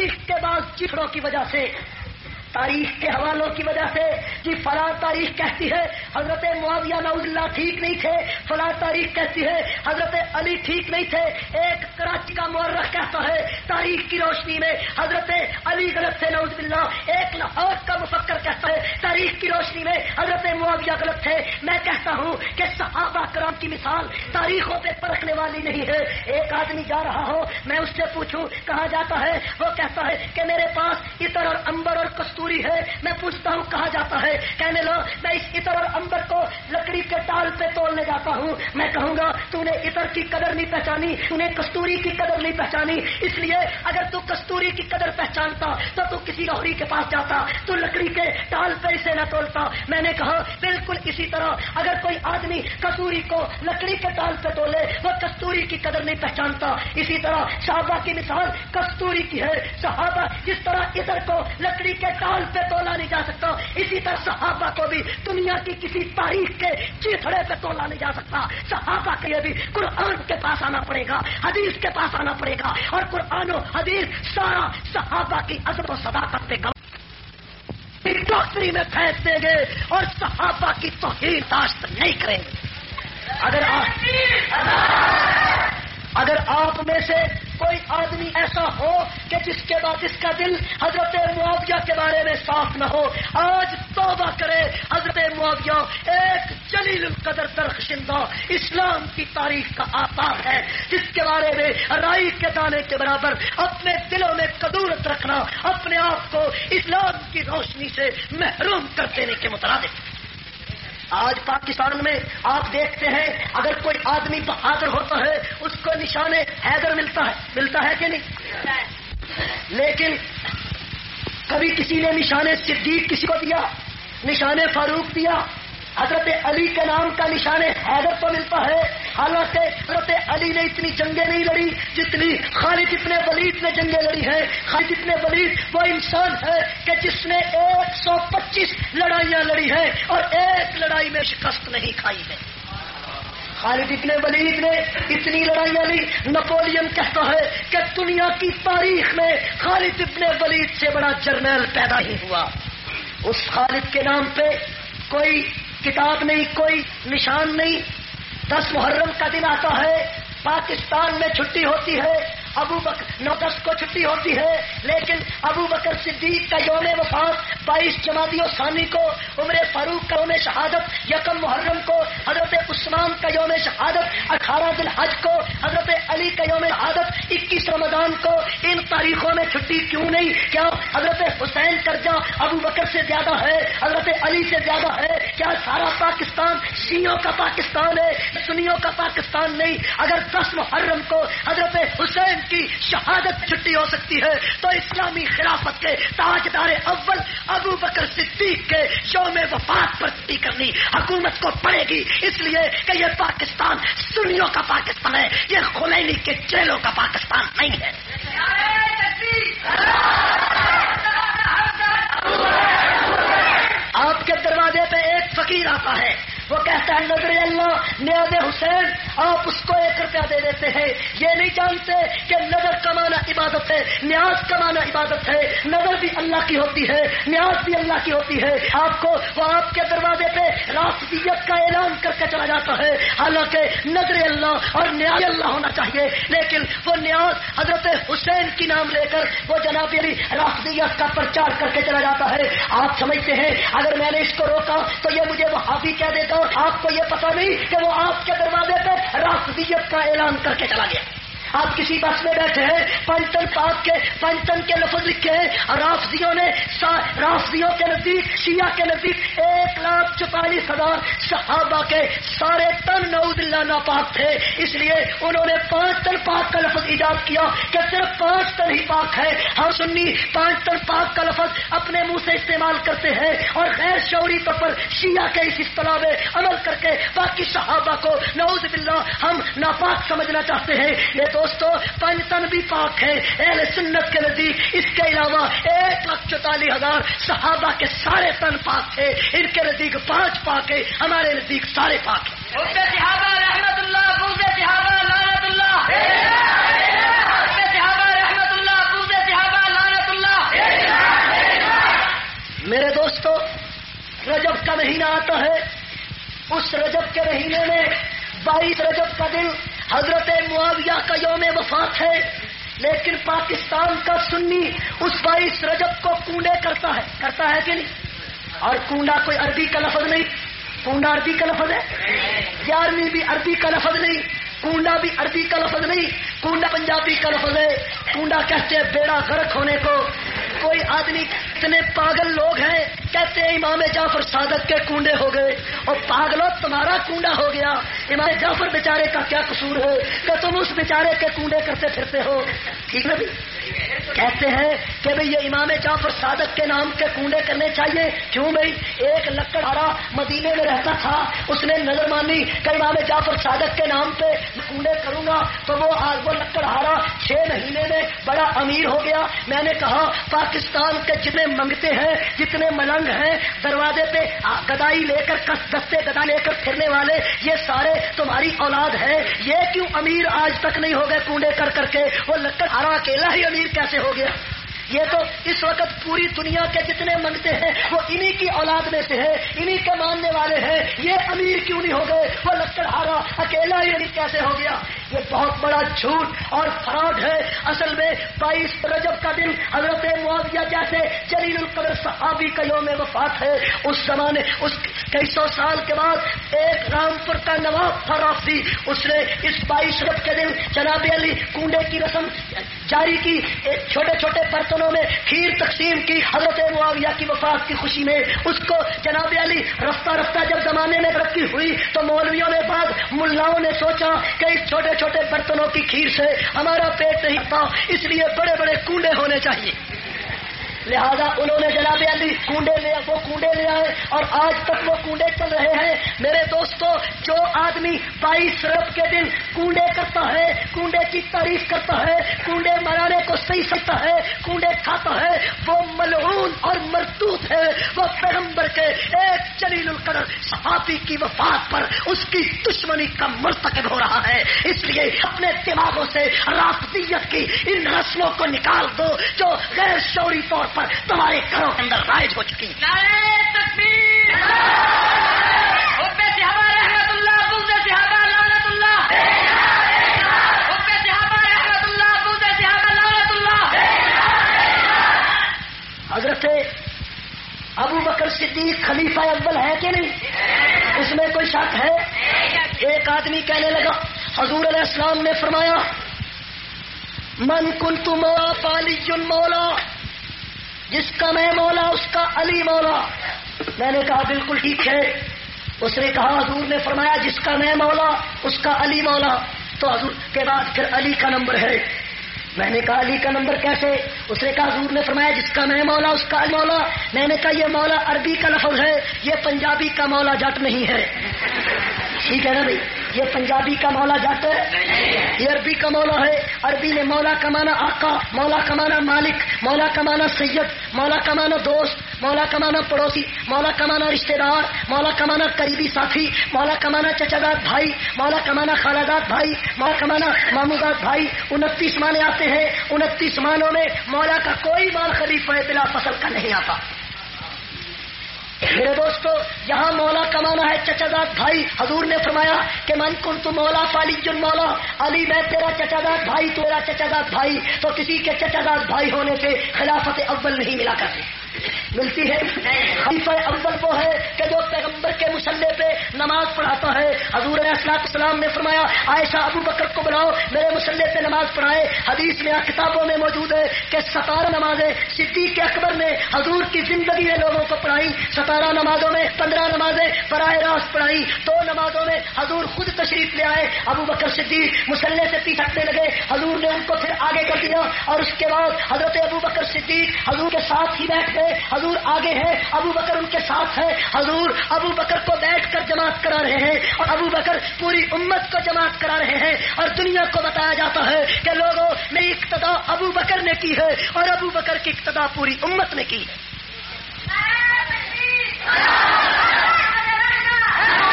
S1: تاریخ کے بعد چیخڑوں کی وجہ سے، تاریخ کے حوالوں کی وجہ سے، جی فلاں تاریخ کہتی ہے حضرت معاویہ نعوذ اللہ ٹھیک نہیں تھے، فلاں تاریخ کہتی ہے حضرت علی ٹھیک نہیں تھے، ایک کراچی کا مورخ کہتا ہے تاریخ کی روشنی میں حضرت علی غلط تھے نعوذ باللہ، ایک لاہور کا مفکر کہتا ہے تاریخ کی روشنی میں حضرت معاویہ غلط تھے۔ میں کہتا ہوں کہ صحابہ کرام کی مثال تاریخوں پہ پرکھنے والی نہیں ہے۔ ایک آدمی جا رہا ہو، میں اس سے پوچھوں کہاں جاتا ہے، وہ کہتا ہے کہ میرے پاس عطر اور عنبر اور کستوری ہے۔ میں پوچھتا ہوں کہاں جاتا ہے، کہنے لو میں اس عطر اور عنبر کو لکڑی کے ٹال پہ تولنے جاتا ہوں۔ میں کہوں گا تو نے عطر کی قدر نہیں پہچانی، تو نے کستوری کی قدر نہیں پہچانی، اس لیے اگر تو کستوری کی قدر پہچانتا تو تو کسی گوری کے پاس جاتا، تو لکڑی کے ٹال پہ اسے نہ تولتا۔ میں نے کہا بالکل اسی طرح اگر کوئی آدمی کستوری کو لکڑی کے ٹال پہ تولے وہ کستوری کی قدر نہیں پہچانتا۔ اسی طرح صحابہ کی مثال کستوری کی ہے۔ صحابہ جس طرح عطر کو لکڑی کے ٹال پہ تولا نہیں جا سکتا، اسی طرح صحابہ کو بھی دنیا کی کسی تاریخ کے چیتڑے پہ تولا نہیں جا سکتا۔ صحابہ کے لیے بھی قرآن کے پاس آنا پڑے گا، حدیث کے پاس آنا پڑے گا، اور قرآن و حدیث سارا صحابہ کی عظمت و صداقت پہ ڈاکٹری میں پھینک دیں گے اور صحابہ کی توہین داشت نہیں کریں گے۔ اگر آپ اگر آپ میں سے کوئی آدمی ایسا ہو کہ جس کے بعد اس کا دل حضرت معاویہ کے بارے میں صاف نہ ہو، آج توبہ کرے۔ حضرت معاویہ ایک جلیل القدر درخشندہ اسلام کی تاریخ کا آثار ہے، جس کے بارے میں رائی کے دانے کے برابر اپنے دلوں میں قدورت رکھنا اپنے آپ کو اسلام کی روشنی سے محروم کر دینے کے مترادف۔ آج پاکستان میں آپ دیکھتے ہیں اگر کوئی آدمی بہادر ہوتا ہے اس کو نشان حیدر ملتا ہے ملتا ہے کہ نہیں؟ لیکن کبھی کسی نے نشان صدیق کسی کو دیا، نشان فاروق دیا، حضرت علی کے نام کا نشان حیدر تو ملتا ہے، حالانکہ حضرت علی نے اتنی جنگیں نہیں لڑی جتنی خالد ابن ولید نے جنگیں لڑی ہیں۔ خالد ابن ولید وہ انسان ہے کہ جس نے ایک سو پچیس لڑائیاں لڑی ہیں اور ایک لڑائی میں شکست نہیں کھائی ہے۔ خالد ابن ولید نے اتنی لڑائیاں لی، نپولین کہتا ہے کہ دنیا کی تاریخ میں خالد ابن ولید سے بڑا جرنیل پیدا ہی ہوا۔ اس خالد کے نام پہ کوئی کتاب نہیں، کوئی نشان نہیں۔ دس محرم کا دن آتا ہے، پاکستان میں چھٹی ہوتی ہے، ابو بکر نو دس کو چھٹی ہوتی ہے، لیکن ابو بکر صدیق کا یوم وفات بائیس جمادی ثانی کو، عمر فاروق کا یوم شہادت یکم محرم کو، حضرت عثمان کا یوم شہادت اٹھارہ ذی الحج کو، حضرت علی کا یوم شہادت اکیس رمضان کو۔ ان تاریخوں میں چھٹی کیوں نہیں؟ کیا حضرت حسین کرجا ابو بکر سے زیادہ ہے، حضرت علی سے زیادہ ہے؟ کیا سارا پاکستان شیعوں کا پاکستان ہے، سنیوں کا پاکستان نہیں؟ اگر دس محرم کو حضرت حسین کی شہادت چھٹی ہو سکتی ہے تو اسلامی خلافت کے تاجدار اول ابو بکر صدیق کے یوم وفات پر چھٹی کرنی حکومت کو پڑے گی، اس لیے کہ یہ پاکستان سنیوں کا پاکستان ہے، یہ خمینی کے چیلوں کا پاکستان نہیں ہے۔ آپ کے دروازے پہ ایک فقیر آتا ہے، وہ کہتا ہے نظر اللہ نیاز حسین، آپ اس کو ایک روپیہ دے دیتے ہیں۔ یہ نہیں جانتے کہ نظر کمانا عبادت ہے، نیاز کمانا عبادت ہے۔ نظر بھی اللہ کی ہوتی ہے، نیاز بھی اللہ کی ہوتی ہے۔ آپ کو وہ آپ کے دروازے پہ رافضیت کا اعلان کر کے چلا جاتا ہے، حالانکہ نظر اللہ اور نیاز اللہ ہونا چاہیے، لیکن وہ نیاز حضرت حسین کی نام لے کر وہ جناب علی رافضیت کا پرچار کر کے چلا جاتا ہے۔ آپ سمجھتے ہیں اگر میں نے اس کو روکا تو یہ مجھے وہابی کہہ دے گا، آپ کو یہ پتا نہیں کہ وہ آپ کے دروازے پہ رافضیت کا اعلان کر کے چلا گیا۔ آپ کسی بس میں بیٹھے ہیں، پنجتن پاک کے پنجتن کے لفظ لکھے ہیں، اور رافضیوں نے رافضیوں کے نزدیک شیعہ کے نزدیک ایک لاکھ چوتالیس ہزار صحابہ کے سارے تن نعوذ اللہ ناپاک تھے، اس لیے انہوں نے پانچ تن پاک کا لفظ ایجاد کیا کہ صرف پانچ تن ہی پاک ہے۔ ہم سنی پانچ تن پاک کا لفظ اپنے منہ سے استعمال کرتے ہیں اور غیر شعوری طور پر شیعہ کے اس اصطلاح میں عمل کر کے باقی صحابہ کو نعوذ باللہ ہم ناپاک سمجھنا چاہتے ہیں۔ یہ تو دوستو پنج تن بھی پاک ہے اہل سنت کے نزدیک، اس کے علاوہ ایک لاکھ چوتالیس ہزار صحابہ کے سارے تن پاک تھے، ان کے نزدیک پانچ پاک ہے، ہمارے نزدیک سارے پاک ہیں۔
S2: صحابہ رحمت اللہ، بغض صحابہ لعنت اللہ، صحابہ رحمت اللہ، بغض صحابہ لعنت
S1: مہینہ آتا ہے، اس رجب کے مہینے میں بائیس رجب کا دن حضرت معاویہ کا یوم وفات ہے، لیکن پاکستان کا سنی اس بائیس رجب کو کونڈے کرتا ہے کرتا ہے کہ نہیں؟ اور کونڈا کوئی عربی کا لفظ نہیں، کونڈا عربی کا لفظ ہے، گیارہویں بھی عربی کا لفظ نہیں، کونڈا بھی عربی کا لفظ نہیں، کونڈا پنجابی کا لفظ ہے۔ کونڈا کہتے ہیں بیڑا غرق ہونے کو۔ کوئی آدمی، اتنے پاگل لوگ ہیں کہتے ہیں امام جعفر صادق کے کونڈے ہو گئے، اور پاگلوں تمہارا کونڈا ہو گیا، امام جعفر بیچارے کا کیا قصور ہے کہ تم اس بیچارے کے کونڈے کرتے پھرتے ہو؟ ٹھیک ہے، کہتے ہیں کہ بھئی یہ امام جعفر صادق کے نام کے کونڈے کرنے چاہیے۔ کیوں بھئی؟ ایک لکڑہارا مدینے میں رہتا تھا، اس نے نظر مانی کہ امام جعفر صادق کے نام پہ کونڈے کروں گا تو وہ آج وہ لکڑہارا چھ مہینے میں بڑا امیر ہو گیا۔ میں نے کہا پاکستان کے جتنے منگتے ہیں، جتنے ملنگ ہیں، دروازے پہ گدائی لے کر دستے گدا لے کر پھرنے والے، یہ سارے تمہاری اولاد ہے، یہ کیوں امیر آج تک نہیں ہو گئے کونڈے کر کر کے؟ وہ لکڑہارا اکیلا ہی امیر کیسے ہو گیا؟ یہ تو اس وقت پوری دنیا کے جتنے منگتے ہیں وہ انہی کی اولاد میں سے ہے، انہی کے ماننے والے ہیں، یہ امیر کیوں نہیں ہو گئے؟ وہ لکڑہارا اکیلا ہی امیر کیسے ہو گیا؟ یہ بہت بڑا جھوٹ اور فراڈ ہے۔ اصل میں بائیس رجب کا دن حضرت معاویہ جیسے جلیل القدر صحابی کا یوم وفات ہے۔ اس زمانے اس کئی سو سال کے بعد ایک رامپور کا نواب تھا رافضی، اس نے اس بائیس رجب کے دن جناب علی کونڈے کی رسم جاری کی، ایک چھوٹے چھوٹے برتنوں میں کھیر تقسیم کی حضرت معاویہ کی وفات کی خوشی میں۔ اس کو جناب علی رفتہ رفتہ جب زمانے میں ترقی ہوئی تو مولویوں نے بعد ملاؤں نے سوچا کہ اس چھوٹے چھوٹے برتنوں کی کھیر سے ہمارا پیٹ نہیں بھرتا، اس لیے بڑے بڑے کونڈے ہونے چاہیے، لہذا انہوں نے جناب علی کونڈے لے وہ کونڈے لے آئے اور آج تک وہ کونڈے چل رہے ہیں۔ میرے دوستو، جو آدمی بائیس رجب کے دن کونڈے کرتا ہے، کونڈے کی تعریف کرتا ہے، کونڈے منانے کو صحیح سمجھتا ہے، کونڈے کھاتا ہے، وہ ملعون اور مردود ہے۔ وہ پیغمبر کے ایک جلیل القدر صحابی کی وفات پر اس کی دشمنی کا مرتکب ہو رہا ہے۔ اس لیے اپنے دماغوں سے رافضیت کی ان رسموں کو نکال دو جو غیر شعوری طور پر تمہارے گھروں کے اندر رائج ہو چکی۔
S2: نعرہ تکبیر، حب صحابہ رحمت اللہ، بغض صحابہ لعنت اللہ، حب صحابہ رحمت اللہ، بغض صحابہ لعنت اللہ۔
S1: حضرت ابو بکر صدیق خلیفہ اول ہے کہ نہیں؟ اس میں کوئی شک ہے؟ ایک آدمی کہنے لگا، حضور علیہ السلام نے فرمایا من کنت مولا فعلی مولا، جس کا میں مولا اس کا علی مولا۔ میں نے کہا بالکل ٹھیک ہے۔ اس نے کہا حضور نے فرمایا جس کا میں مولا اس کا علی مولا، تو حضور کے بعد پھر علی کا نمبر ہے۔ میں نے کہا علی کا نمبر کیسے؟ اس نے کہا حضور نے فرمایا جس کا میں مولا اس کا علی مولا۔ میں نے کہا یہ مولا عربی کا لفظ ہے، یہ پنجابی کا مولا جٹ نہیں ہے۔ ٹھیک ہے نا بھائی، یہ پنجابی کا مولا جٹ ہے، یہ عربی کا مولا ہے۔ عربی میں مولا کا معنی آقا، مولا کا معنی مالک، مولا کا معنی سید، مولا کا معنی دوست، مولا کا معنی پڑوسی، مولا کا معنی رشتہ دار، مولا کا معنی قریبی ساتھی، مولا کا معنی چچا داد بھائی، مولا کا معنی خالہ داد بھائی، مولا کا معنی مامو داد بھائی۔ انتیس معنی آتے ہیں، انتیس معنوں میں مولا کا کوئی مان خلیفہ بلا فصل کا نہیں آتا۔ میرے دوستو، یہاں مولا کا معنی ہے چچا داد بھائی۔ حضور نے فرمایا کہ من کنت مولا فعلی مولا، علی میں تیرا چچا داد بھائی، تیرا چچا داد بھائی۔ تو کسی کے چچا داد بھائی ہونے سے خلافت اول نہیں ملا کرتی، ملتی ہے۔ خلیفہ اول وہ ہے کہ جو پیغمبر کے مصلی پہ نماز پڑھاتا ہے۔ حضور علیہ السلام نے فرمایا عائشہ ابو بکر کو بلاؤ میرے مصلی پہ نماز پڑھائے۔ حدیث میں کتابوں میں موجود ہے کہ ستارہ نمازیں صدیق اکبر نے حضور کی زندگی میں لوگوں کو پڑھائی۔ ستارہ نمازوں میں پندرہ نمازیں براہ راست پڑھائی، دو نمازوں میں حضور خود تشریف لے آئے، ابو بکر صدیق مصلی سے پیچھے ہٹنے لگے، حضور نے ان کو پھر آگے کر دیا، اور اس کے بعد حضرت ابو بکر صدیق حضور کے ساتھ ہی بیٹھ گئے۔ حضور آگے ہیں، ابو بکر ان کے ساتھ ہے۔ حضور ابو بکر کو بیٹھ کر جماعت کرا رہے ہیں، اور ابو بکر پوری امت کو جماعت کرا رہے ہیں، اور دنیا کو بتایا جاتا ہے کہ لوگوں میری اقتدا ابو بکر نے کی ہے، اور ابو بکر کی اقتدا پوری امت نے کی ہے۔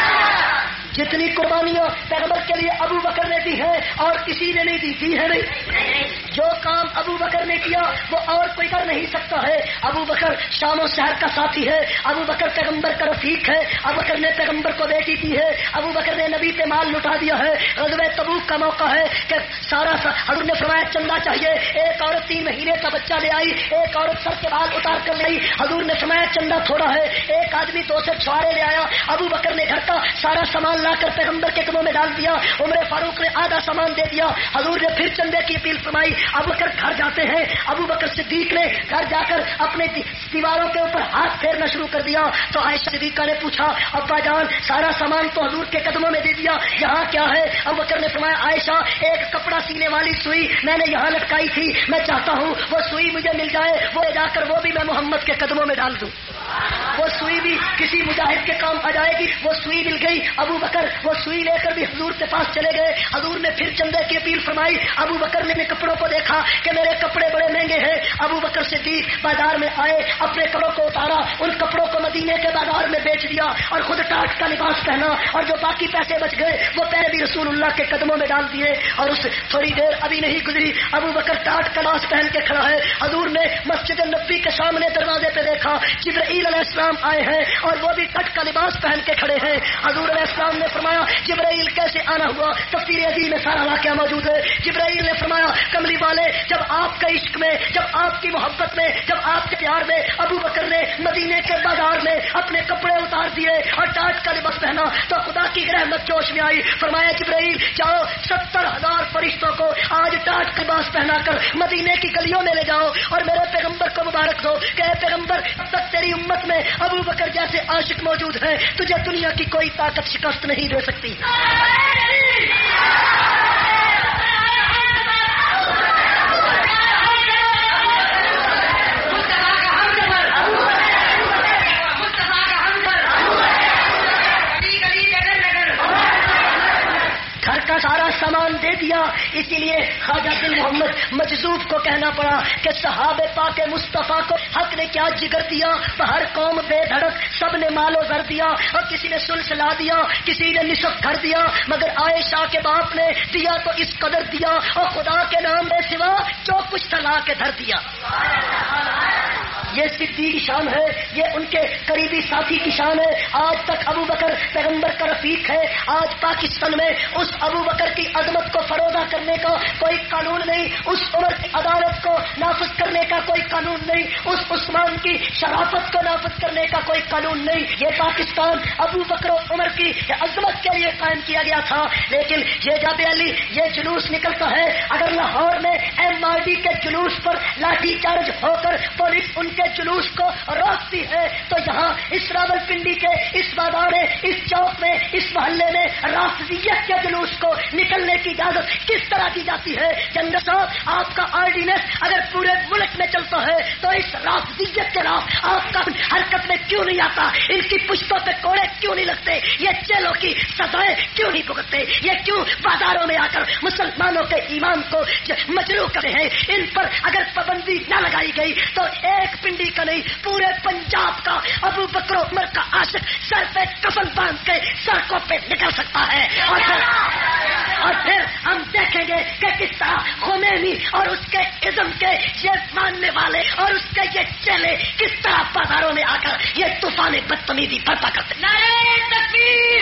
S1: جتنی قربانیاں پیغمبر کے لیے ابو بکر نے دی ہے اور کسی نے نہیں دی، دی ہے نہیں۔ جو کام ابو بکر نے کیا وہ اور کوئی کر نہیں سکتا ہے. ابو بکر شام و شہر کا ساتھی ہے. ابو بکر پیغمبر کا رفیق ہے. ابو بکر نے پیغمبر کو بیٹی کی ہے. ابو بکر نے نبی پہ مال لٹا دیا ہے. غزوہ تبوک کا موقع ہے کہ سارا سا حضور نے فرمایا چندہ چاہیے. ایک عورت تین مہینے کا بچہ لے آئی. ایک عورت سر کے بال اتار کر لے آئی. حضور نے فرمایا چندہ تھوڑا ہے. ایک آدمی دو سے چھوارے لے آیا. ابو بکر نے گھر کا سارا سامان لا کر پیغمبر کے قدموں میں ڈال دیا. عمر فاروق نے آدھا سامان دے دیا. حضور نے پھر چندے کی اپیل فرمائی. ابو بکر گھر جاتے ہیں. ابو بکر صدیق نے گھر جا کر اپنے دیواروں کے اوپر ہاتھ پھیرنا شروع کر دیا. تو عائشہ صدیقہ نے پوچھا ابا جان سارا سامان تو حضور کے قدموں میں دے دیا, یہاں کیا ہے؟ ابو بکر نے فرمایا عائشہ ایک کپڑا سینے والی سوئی میں نے یہاں لٹکائی تھی, میں چاہتا ہوں وہ سوئی مجھے مل جائے, وہ لے جا کر وہ بھی میں محمد کے قدموں میں ڈال دوں. وہ سوئی بھی کسی مجاہد کے کام آ جائے گی. وہ سوئی مل گئی. ابو بکر وہ سوئی لے کر بھی حضور کے پاس چلے گئے. حضور نے پھر چندے کی اپیل فرمائی. ابو بکر نے کپڑوں کو دیکھا کہ میرے کپڑے بڑے مہنگے ہیں. ابو بکر صدیق بازار میں آئے, اپنے کپڑوں کو اتارا, ان کپڑوں کو مدینے کے بازار میں بیچ دیا اور خود ٹاٹ کا لباس پہنا, اور جو باقی پیسے بچ گئے وہ پہلے بھی رسول اللہ کے قدموں میں ڈال دیے. اور اس تھوڑی دیر ابھی نہیں گزری ابو بکر ٹاٹ کا لباس پہن کے کھڑا ہے. حضور نے مسجد نبی کے سامنے دروازے پہ دیکھا جبرائیل علیہ السلام آئے ہیں اور وہ بھی کٹ کا لباس پہن کے کھڑے ہیں. حضور علیہ السلام نے فرمایا جبرائیل کیسے آنا ہوا؟ تفسیر عظیم میں سارا واقعہ موجود ہے. جبرائیل نے فرمایا کملی والے جب آپ کے عشق میں, جب آپ کی محبت میں, جب آپ کے پیار میں ابو بکر نے مدینے کے بازار میں اپنے کپڑے اتار دیے اور ٹاٹ کا لباس پہنا تو خدا کی رحمت جوش میں آئی. فرمایا جبرائیل جاؤ ستر ہزار فرشتوں کو آج ٹاٹ کا لباس پہنا کر مدینے کی گلیوں میں لے جاؤ اور میرے پیغمبر کو مبارک دو کہ اے پیغمبر اب تک تیری امت میں ابو بکر جیسے عاشق موجود ہے, تجھے دنیا کی کوئی طاقت شکست نہیں دے سکتی. گھر کا سارا سامان دے دیا. اسی لیے خواجہ بن محمد مجذوب کو کہنا پڑا کہ صحابہ پاک مصطفیٰ کو حق نے کیا جگر دیا. ہر قوم بے دھڑک سب نے مال و زر دیا, اور کسی نے سلس لا دیا, کسی نے نصف گھر دیا, مگر عائشہ کے باپ نے دیا تو اس قدر دیا اور خدا کے نام میں سوا جو کچھ تھا لا کے دھر دیا. یہ صدیق کی شان ہے, یہ ان کے قریبی ساتھی کی شان ہے. آج تک ابو بکر پیغمبر کا رفیق ہے. آج پاکستان میں اس ابو بکر کی عظمت کو فروغ کرنے کا کوئی قانون نہیں, اس عمر کی عدالت کو نافذ کرنے کا کوئی قانون نہیں, اس عثمان کی شرافت کو نافذ کرنے کا کوئی قانون نہیں. یہ پاکستان ابو بکر و عمر کی عظمت کے لیے قائم کیا گیا تھا. لیکن یہ جب علی یہ جلوس نکلتا ہے, اگر لاہور میں ایم آر ڈی کے جلوس پر لاٹھی چارج ہو کر پولیس ان کے جلوس کو روکتی ہے, تو یہاں اس راول پنڈی کے اس بازار میں, اس چوک میں, اس محلے میں رافضیت کے جلوس کو نکلنے کی اجازت کس طرح دی جاتی ہے؟ جنرل صاحب آپ کا آرڈیننس اگر پورے ملک میں چلتا ہے تو اس رافضیت کے خلاف آپ کا حرکت میں کیوں نہیں آتا؟ ان کی پشتوں پہ کوڑے کیوں نہیں لگتے؟ یہ جیلوں کی سزائیں کیوں نہیں بھگتتے؟ یہ کیوں بازاروں میں آ کر مسلمانوں کے ایمان کو مجروح کرے ہیں؟ ان پر اگر پابندی نہ لگائی گئی تو ایک پنڈی کا نہیں پورے پنجاب کا ابو بکر و عمر کا عاشق سر پہ کفن باندھ کے سڑکوں پہ نکل سکتا ہے. اور پھر اور پھر ہم دیکھیں گے کہ کس طرح خمینی اور اس کے ازم کے یہ ماننے والے اور اس کے یہ چیلے کس طرح بازاروں میں آ کر یہ طوفان بدتمیزی برپا کرتے ہیں.
S2: نعرہ تکبیر،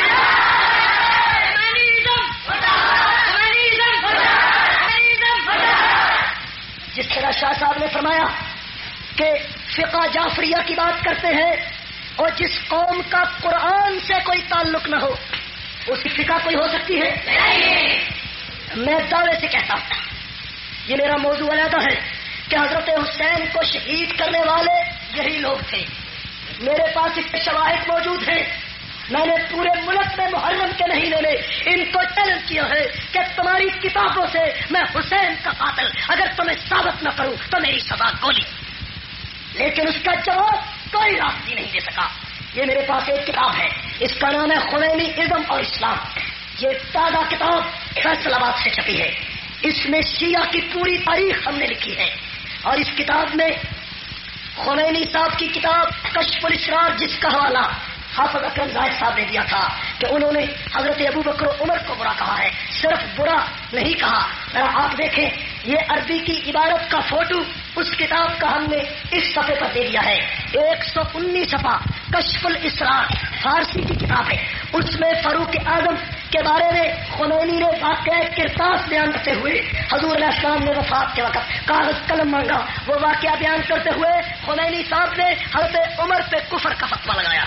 S1: جس طرح شاہ صاحب نے فرمایا کہ فقہ جعفریہ کی بات کرتے ہیں اور جس قوم کا قرآن سے کوئی تعلق نہ ہو اس کی فقہ کوئی ہو سکتی ہے؟ میں دعوے سے کہتا ہوں, یہ میرا موضوع علیحدہ ہے کہ حضرت حسین کو شہید کرنے والے یہی لوگ تھے. میرے پاس اس کے شواہد موجود ہیں. میں نے پورے ملک میں محرم کے مہینے میں ان کو چیلنج کیا ہے کہ تمہاری کتابوں سے میں حسین کا قاتل اگر تمہیں ثابت نہ کروں تو میری سزا گولی. لیکن اس کا جواب کوئی رافضی نہیں دے سکا. یہ میرے پاس ایک کتاب ہے, اس کا نام ہے خمینی ازم اور اسلام. یہ تازہ کتاب فیصل آباد سے چھپی ہے. اس میں شیعہ کی پوری تاریخ ہم نے لکھی ہے, اور اس کتاب میں خمینی صاحب کی کتاب کشف الاسرار جس کا حوالہ حافظ اکرم زاہد صاحب نے دیا تھا کہ انہوں نے حضرت ابو بکر و عمر کو برا کہا ہے, صرف برا نہیں کہا. ذرا آپ دیکھیں یہ عربی کی عبارت کا فوٹو اس کتاب کا ہم نے اس صفحے پر دے دیا ہے. ایک سو انیس صفحہ کشف الاسرار فارسی کی کتاب ہے. اس میں فاروق اعظم کے بارے میں خمینی نے واقعہ کرتاس بیان کرتے ہوئے حضور علیہ السلام نے وفات کے وقت کاغذ قلم مانگا. وہ واقعہ بیان کرتے ہوئے خمینی صاحب نے حضرت عمر پہ کفر کا فتویٰ لگایا.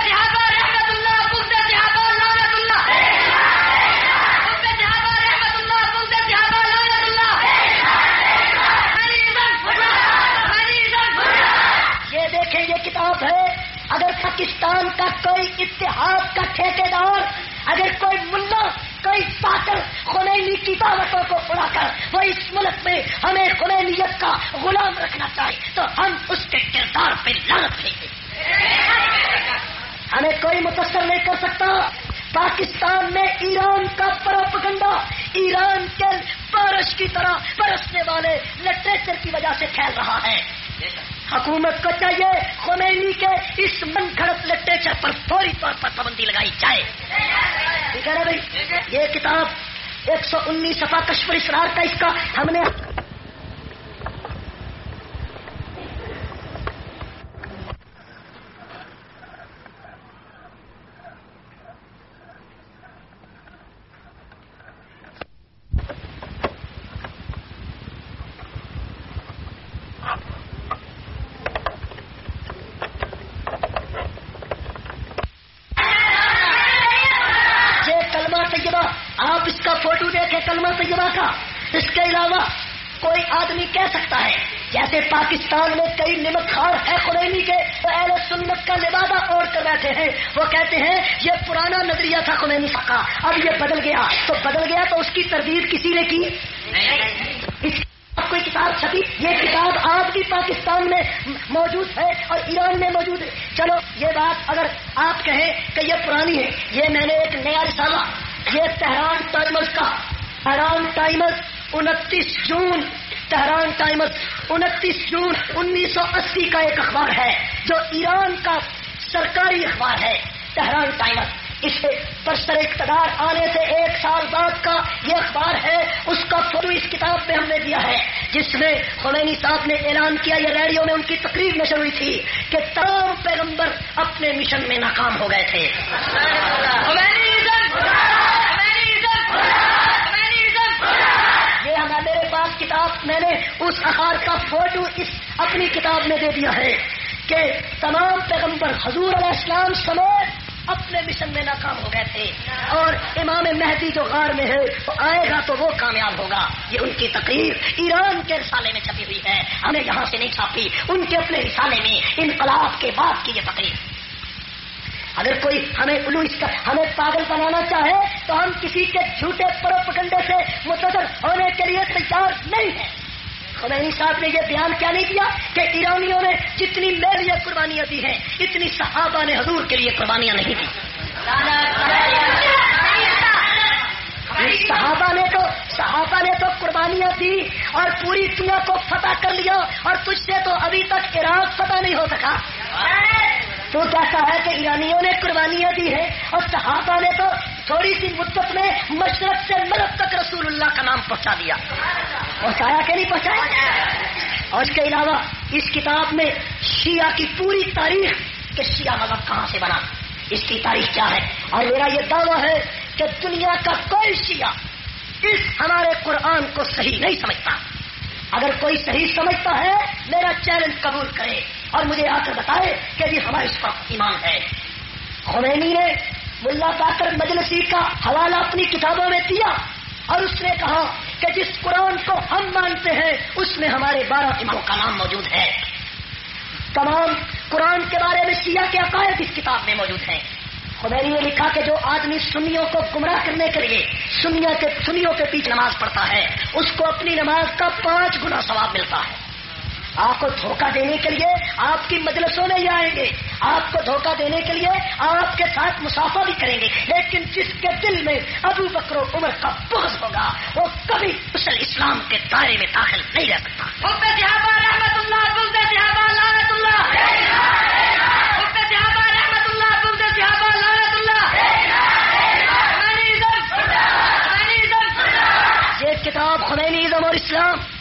S1: یہ دیکھیں یہ کتاب ہے. اگر پاکستان کا کوئی اتحاد کا ٹھیکیدار، اگر کوئی ملا، کوئی ساکر خمینی کی دعوتوں کو اڑا کر وہ اس ملک میں ہمیں خمینیت کا غلام رکھنا چاہے تو ہم اس کے کردار پہ لعنت بھیجیں. ہمیں کوئی متاثر نہیں کر سکتا. پاکستان میں ایران کا پروپیگنڈا ایران کے بارش کی طرح برسنے والے لٹریچر کی وجہ سے پھیل رہا ہے. حکومت کو چاہیے خمینی کے اس من گھڑت لٹریچر پر فوری طور پر پابندی لگائی جائے. ٹھیک ہے نا بھائی؟ یہ کتاب ایک سو انیس صفحہ کشف الاسرار کا اس کا ہم نے آپ اس کا فوٹو دیکھیں کلمہ طیبہ کا. اس کے علاوہ کوئی آدمی کہہ سکتا ہے جیسے پاکستان میں کئی نمک خار ہے خمینی کے تو اہل سنت کا لبادہ اوڑھ کر بیٹھے ہیں. وہ کہتے ہیں یہ پرانا نظریہ تھا خمینی صاحب کا، اب یہ بدل گیا. تو بدل گیا تو اس کی تردید کسی نے کی؟ اس کوئی کتاب چھپی؟ یہ کتاب آج بھی پاکستان میں موجود ہے اور ایران میں موجود ہے. چلو یہ بات اگر آپ کہیں کہ یہ پرانی ہے، یہ میں نے ایک نیا رسالہ، یہ تہران ٹائمز کا تہران ٹائمز انتیس جون تہران ٹائمز انتیس جون انیس سو اسی کا ایک اخبار ہے جو ایران کا سرکاری اخبار ہے تہران ٹائمز. اس پر سر اقتدار آنے سے ایک سال بعد کا یہ اخبار ہے. اس کا فوٹو اس کتاب میں ہم نے دیا ہے جس میں خمینی صاحب نے اعلان کیا، یہ ریڈیو میں ان کی تقریر نشر ہوئی تھی کہ تمام پیغمبر اپنے مشن میں ناکام ہو گئے تھے. یہ ہمارے میرے پاس کتاب، میں نے اس اخبار کا فوٹو اس اپنی کتاب میں دے دیا ہے کہ تمام پیغمبر حضور علیہ السلام سمیت اپنے مشن میں ناکام ہو گئے تھے اور امام مہدی جو غار میں ہے وہ آئے گا تو وہ کامیاب ہوگا. یہ ان کی تقریر ایران کے رسالے میں چھپی ہوئی ہے، ہمیں یہاں سے نہیں چھاپی، ان کے اپنے رسالے میں انقلاب کے بعد کی یہ تقریر. اگر کوئی ہمیں الو اس کا ہمیں پاگل بنانا چاہے تو ہم کسی کے جھوٹے پروپیگنڈے سے متاثر ہونے کے لیے تیار نہیں ہیں. خمینی صاحب نے یہ بیان کیا نہیں کیا کہ ایرانیوں نے جتنی میرے لیے قربانیاں دی ہیں اتنی صحابہ نے حضور کے لیے قربانیاں نہیں دی. صحابہ نے تو صحابہ نے تو قربانیاں دی اور پوری دنیا کو فتح کر لیا اور تجھ سے تو ابھی تک عراق فتح نہیں ہو سکا. تو کہتا ہے کہ ایرانیوں نے قربانیاں دی ہیں اور صحابہ نے تو تھوڑی سی مدت میں مشرق سے مغرب تک رسول اللہ کا نام پہنچا دیا. پہنچایا کہ نہیں پہنچایا؟ اور اس کے علاوہ اس کتاب میں شیعہ کی پوری تاریخ کہ شیعہ مذہب کہاں سے بنا، اس کی تاریخ کیا ہے. اور میرا یہ دعویٰ ہے کہ دنیا کا کوئی شیعہ اس ہمارے قرآن کو صحیح نہیں سمجھتا. اگر کوئی صحیح سمجھتا ہے میرا چیلنج قبول کرے اور مجھے آ کر بتائے کہ بھی ہمارا اس پر ایمان ہے. خمینی نے ملا باقر مجلسی کا حوالہ اپنی کتابوں میں دیا اور اس نے کہا کہ جس قرآن کو ہم مانتے ہیں اس میں ہمارے بارہ اماموں کا نام موجود ہے. تمام قرآن کے بارے میں شیعہ کے عقائد اس کتاب میں موجود ہیں. خمینی نے لکھا کہ جو آدمی سنیوں کو گمراہ کرنے کے لیے سنیوں کے سنیوں کے پیچھے نماز پڑھتا ہے اس کو اپنی نماز کا پانچ گنا ثواب ملتا ہے. آپ کو دھوکہ دینے کے لیے آپ کی مجلسوں میں ہی آئیں گے، آپ کو دھوکہ دینے کے لیے آپ کے ساتھ مسافہ بھی کریں گے، لیکن جس کے دل میں ابو بکر و عمر کا بغض ہوگا وہ کبھی مسل اسلام کے دائرے میں داخل نہیں رہ سکتا. یہ کتاب خمینی ازم اور اسلام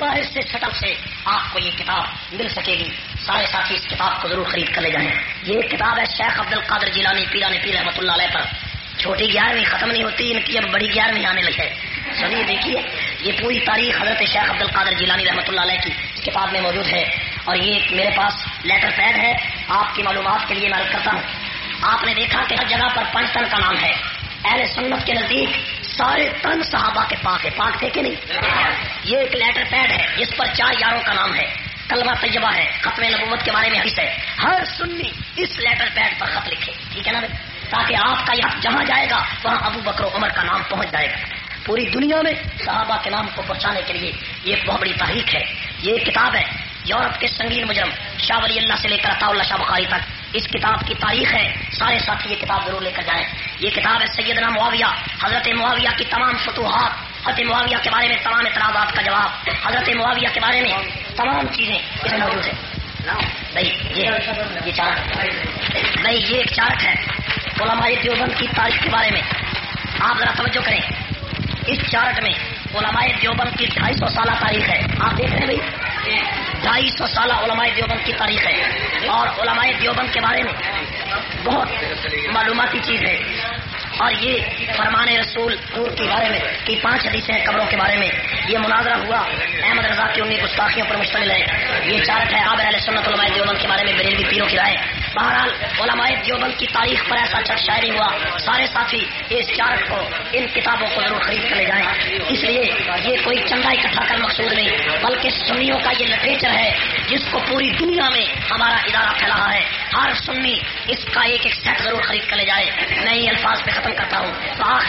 S1: ظاہر سے سٹل سے آپ کو یہ کتاب مل سکے گی. سارے ساتھی اس کتاب کو ضرور خرید کر لے جائیں. یہ کتاب ہے شیخ عبد القادر جیلانی پیران پیر رحمۃ اللہ علیہ پر. چھوٹی گیارہویں ختم نہیں ہوتی ان کی، اب بڑی گیارہویں آنے لگی ہے. سنیے دیکھیے یہ پوری تاریخ حضرت شیخ عبد القادر جیلانی رحمۃ اللہ علیہ کی اس کتاب میں موجود ہے. اور یہ میرے پاس لیٹر پیڈ ہے، آپ کی معلومات کے لیے میں عرض کرتا ہوں. آپ نے دیکھا کہ ہر جگہ پر پانچ تن کا نام ہے. اہل سنت کے نزدیک سارے تن صحابہ کے پاک ہے. پاک تھے کہ نہیں؟ یہ ایک لیٹر پیڈ ہے جس پر چار یاروں کا نام ہے، کلمہ طیبہ ہے، ختم نبوت کے بارے میں حدیث ہے. ہر سنی اس لیٹر پیڈ پر خط لکھے، ٹھیک ہے نا بھائی، تاکہ آپ کا یہ جہاں جائے گا وہاں ابو بکر و عمر کا نام پہنچ جائے گا. پوری دنیا میں صحابہ کے نام کو پہنچانے کے لیے یہ ایک بہت بڑی تحریک ہے. یہ کتاب ہے یورپ کے سنگین مجرم شاہ ولی اللہ سے لے کر عطا اللہ شاہ بخاری تک اس کتاب کی تاریخ ہے. سارے ساتھی یہ کتاب ضرور لے کر جائیں. یہ کتاب ہے سیدنا معاویہ، حضرت معاویہ کی تمام فتوحات، حضرت معاویہ کے بارے میں تمام اعتراضات کا جواب، حضرت معاویہ کے بارے میں تمام چیزیں اس میں موجود ہیں. بھائی یہ یہ چارٹ بھائی یہ ایک چارٹ ہے علماء دیوبند کی تاریخ کے بارے میں. آپ ذرا توجہ کریں. اس چارٹ میں علماء دیوبند کی ڈھائی سو سالہ تاریخ ہے. آپ دیکھ رہے ہیں بھائی، ڈھائی سو سالہ علماء دیوبند کی تاریخ ہے. اور علماء دیوبند کے بارے میں بہت معلوماتی چیز ہے. اور یہ فرمان رسول نور کے بارے میں کی پانچ حدیثیں ہیں قبروں کے بارے میں. یہ مناظرہ ہوا احمد رضا کی انیس گستاخیوں پر مشتمل ہے. یہ چارٹ ہے آبر اہل سنت علماء دیوبند کے بارے میں بریلوی پیروں کی رائے. بہرحال علماء دیوبند کی تاریخ پر ایسا چرچ شاعری ہوا. سارے ساتھی اس چارٹ کو، ان کتابوں کو ضرور خرید کر لے جائیں. اس لیے یہ کوئی چندہ اکٹھا کر مقصود نہیں، بلکہ سنیوں کا یہ لٹریچر ہے جس کو پوری دنیا میں ہمارا ادارہ پھیلا ہے. ہر سنی اس کا ایک ایک سیٹ ضرور خرید کر لے جائے. میں یہ الفاظ پہ ختم کرتا ہوں.